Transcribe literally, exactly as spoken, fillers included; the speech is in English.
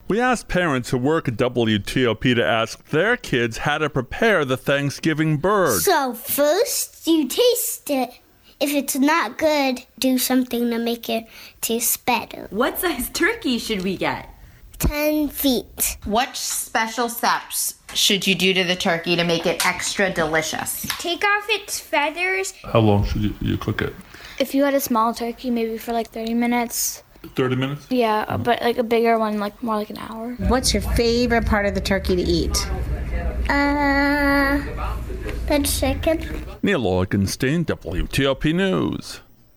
We asked parents who work at W T O P to ask their kids how to prepare the Thanksgiving bird. So first, you taste it. If it's not good, do something to make it taste better. What size turkey should we get? Ten feet. What special steps should you do to the turkey to make it extra delicious? Take off its feathers. How long should you, you cook it? If you had a small turkey, maybe for like thirty minutes. thirty minutes? Yeah, mm-hmm. But like a bigger one, like more like an hour. What's your favorite part of the turkey to eat? Uh, the chicken. Neil Augenstein, W T O P News.